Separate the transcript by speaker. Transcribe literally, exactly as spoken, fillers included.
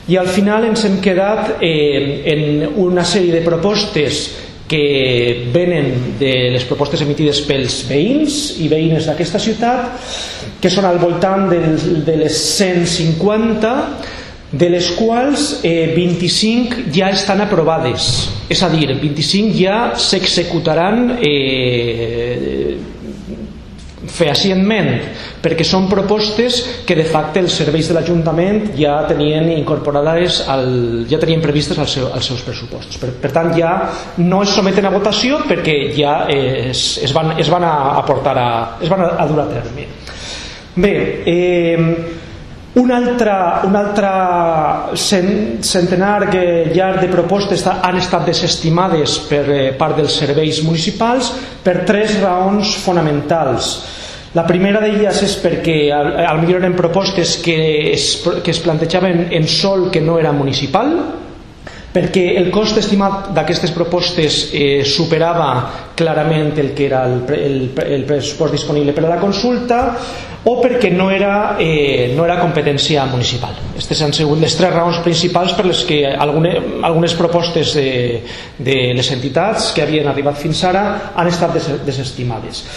Speaker 1: I al final ens hem quedat eh, en una sèrie de propostes que venen de les propostes emitides pels veïns i veïnes d'aquesta ciutat, que són al voltant de les cent cinquanta, de les quals eh, vint-i-cinc ja estan aprovades, és a dir, vint-i-cinc ja s'executaran eh, fehacientment, perquè són propostes que de facto els serveis de l'Ajuntament ja tenien incorporades al, ja tenien previstes als, seu, als seus pressupostos. Per, per tant, ja no es someten a votació perquè ja es, es, van, es van a aportar a, es van a dur a terme. Bé, eh, un altre, un altre centenar llarg de propostes han estat desestimades per part dels serveis municipals per tres raons fonamentals. La primera d'elles és perquè potser eren propostes que es, que es plantejaven en sòl que no era municipal, perquè el cost estimat d'aquestes propostes eh, superava clarament el que era el, el, el pressupost disponible per a la consulta, o perquè no era, eh, no era competència municipal. Aquestes han sigut les tres raons principals per les que algunes, algunes propostes de, de les entitats que havien arribat fins ara han estat des, desestimades.